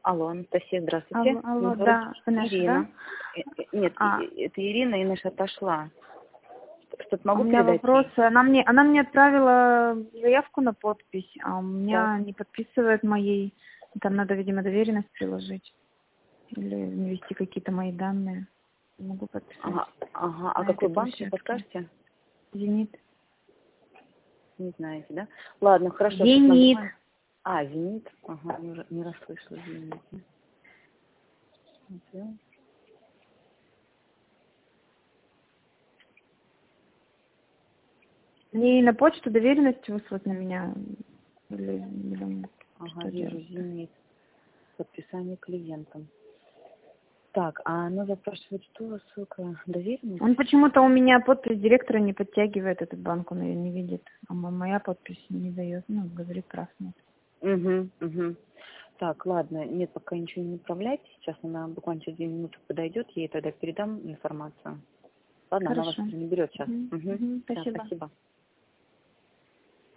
Алло, Анастасия, здравствуйте. Алло, да, вы наша, Ирина. да? Нет, это Ирина, и наша отошла. Что-то могу У меня передать? вопрос. Она мне отправила заявку на подпись, а у меня не подписывает моей. Там надо, видимо, доверенность приложить. Или ввести какие-то мои данные. Не могу подписать. Ага. А какой банк, не подскажете? «Зенит». Не знаете, да? Ладно, хорошо. «Зенит». «Зенит». Ага, не расслышала «Зенит». Смотрю. Мне на почту доверенность выслать на меня. Или Ага, что вижу, делать? «Зенит». Подписание клиентам. Так, а она запрашивает, что ссылка доверенность? Он почему-то у меня подпись директора не подтягивает, этот банк, он ее не видит. А моя подпись не дает, говорит, прав нет. Угу. Так, ладно, нет, пока ничего не направляйте. Сейчас она буквально через 2 минуты подойдет, я ей тогда передам информацию. Ладно, она вас Хорошо. не берет сейчас. Спасибо. Спасибо.